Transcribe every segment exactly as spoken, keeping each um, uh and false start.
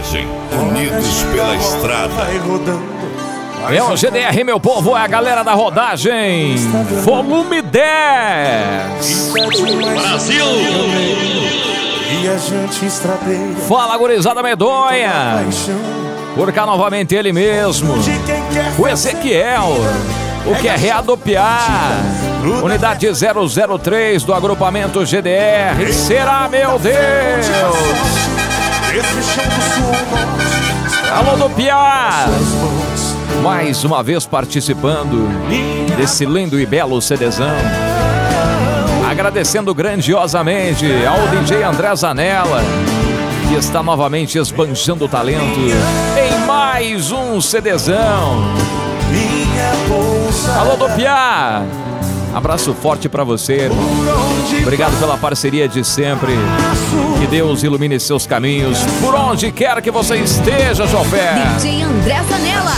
rodagem, unidos pela estrada. É o G D R, meu povo, é a galera da rodagem. Volume dez. Brasil! Fala, gurizada medonha. Por cá novamente ele mesmo, o Ezequiel, o que é readopiar. Unidade zero zero três do agrupamento G D R. Será, meu Deus? Alô, do Piá. Mais uma vez participando desse lindo e belo CDzão. Agradecendo grandiosamente ao D J André Zanella, que está novamente esbanjando o talento em mais um CDzão. Alô, do Piá. Abraço forte pra você, irmão. Obrigado pela parceria de sempre. Que Deus ilumine seus caminhos por onde quer que você esteja, chofer. D J André Zanella.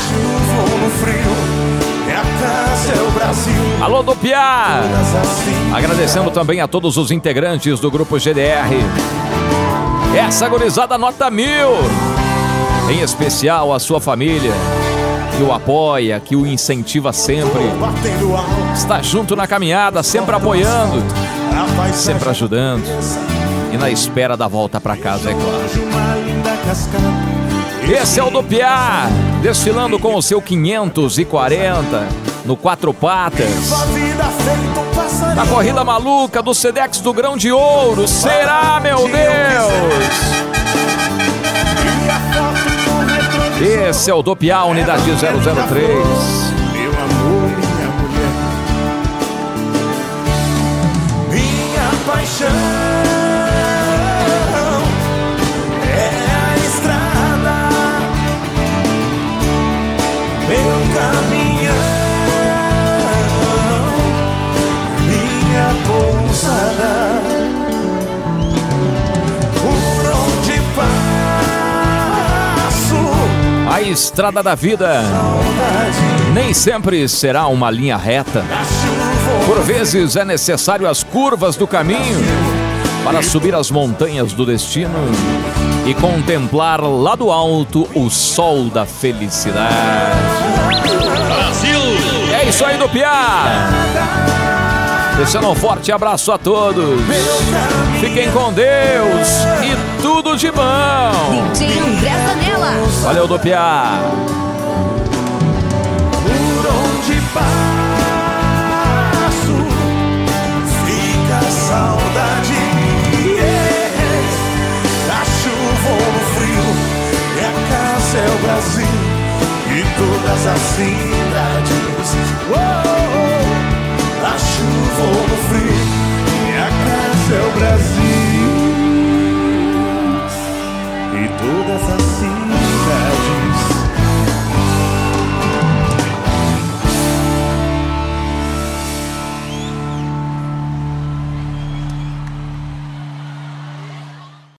Alô, do Piá. Agradecendo também a todos os integrantes do grupo G D R. Essa gurizada nota mil. Em especial a sua família, que o apoia, que o incentiva sempre. Está junto na caminhada, sempre apoiando, sempre ajudando. E na espera da volta para casa, é claro. Esse é o do Piá, desfilando com o seu quinhentos e quarenta no Quatro Patas. Na corrida maluca do Sedex do Grão de Ouro. Será, meu Deus? Esse é o do Piá, unidade zero zero três. Meu amor, minha mulher, minha paixão é a estrada, meu caminhão, minha pousada, por onde passo. A estrada da vida nem sempre será uma linha reta. Por vezes é necessário as curvas do caminho para subir as montanhas do destino e contemplar lá do alto o sol da felicidade. Brasil! É isso aí, do Piá. Deixando um forte abraço a todos. Fiquem com Deus e tudo de bom. D J André Zanella. Valeu, do Piá. Por onde passo, fica a saudade. Yeah. A chuva ou no frio, é a casa, é o Brasil e todas as cidades. Oh, oh, oh. A chuva ou no frio,